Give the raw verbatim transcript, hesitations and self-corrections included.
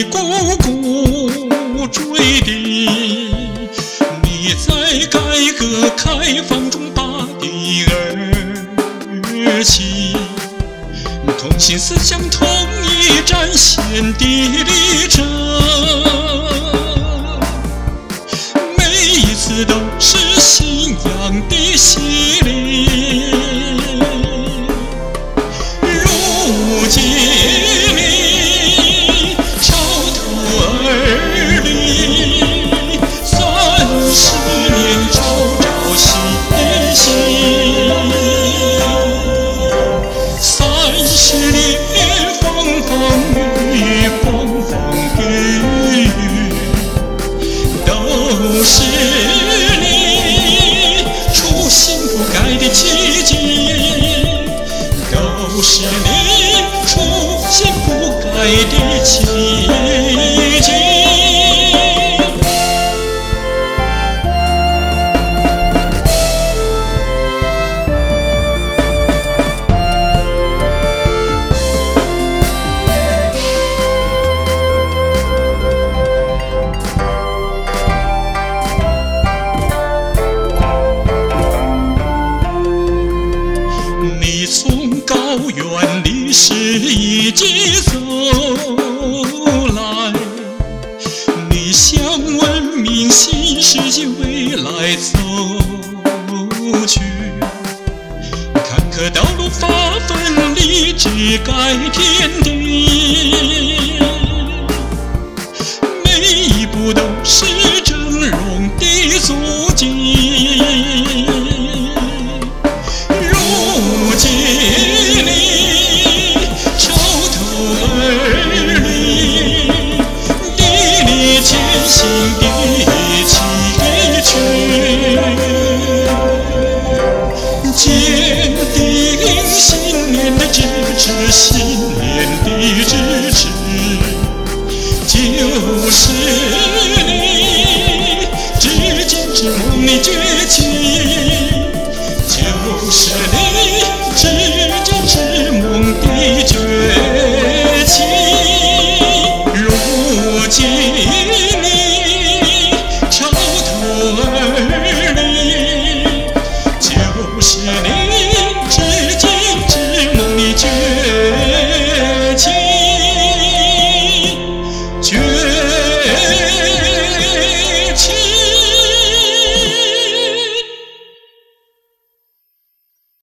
你咕咕坠地，你在改革开放中拔地而起，同心思想统一战线的里程，每一次都是信仰的洗礼。如今你超头而立，三十年朝朝夕夕，三十年风风雨风风雨雨，都是你初心不改的奇迹，都是你初心不改的奇迹。你从高原历史遗迹走来，你向文明新世纪未来走去，坎坷道路发奋立志改天地，每一步都是峥嵘的足迹。如今你超头而立，砥砺前行的崎岖，坚定信念的支持，信念的支持，就是你至今之梦的崛起，就是你